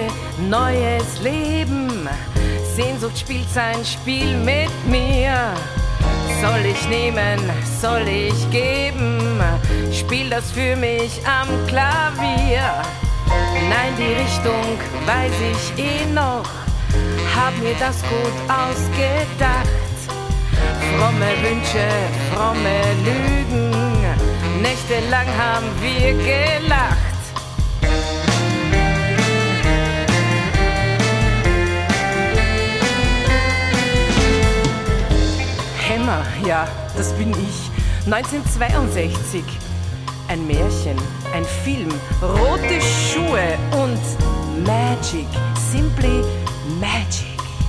neues Leben. Sehnsucht spielt sein Spiel mit mir. Soll ich nehmen, soll ich geben? Spiel das für mich am Klavier. Nein, die Richtung weiß ich eh noch. Hab mir das gut ausgedacht. Fromme Wünsche, fromme Lügen. Nächtelang haben wir gelacht. Hämmer, ja, das bin ich. 1962. Ein Märchen, ein Film, rote Schuhe und Magic, simply Magic.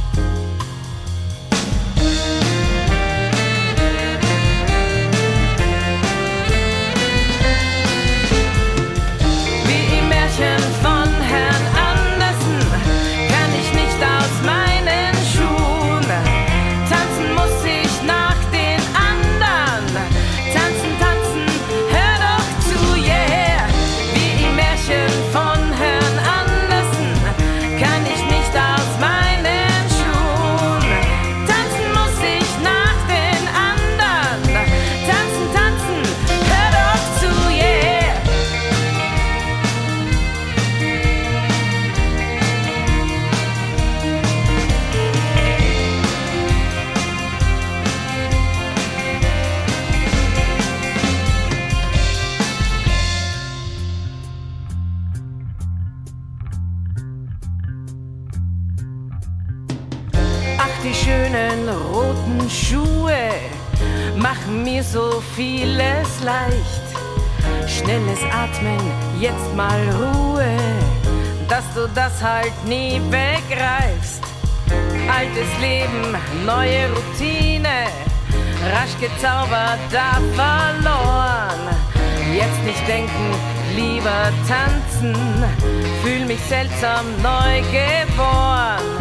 Wie im Märchen von Herrn Andersen kann ich nicht aus meinen Schuhen. Tanzen muss ich nach den anderen. Tanzen, tanzen, hör doch zu, yeah. Wie im Märchen von Herrn Andersen kann ich nicht aus meinen Schuhen. Tanzen muss ich nach den anderen. Tanzen, tanzen, hör doch zu, yeah. Ach, die schönen roten Schuhe machen mir so vieles leicht. Schnelles Atmen, jetzt mal Ruhe, dass du das halt nie begreifst. Altes Leben, neue Routine, rasch gezaubert, da verloren. Jetzt nicht denken, lieber tanzen, fühl mich seltsam neu geboren.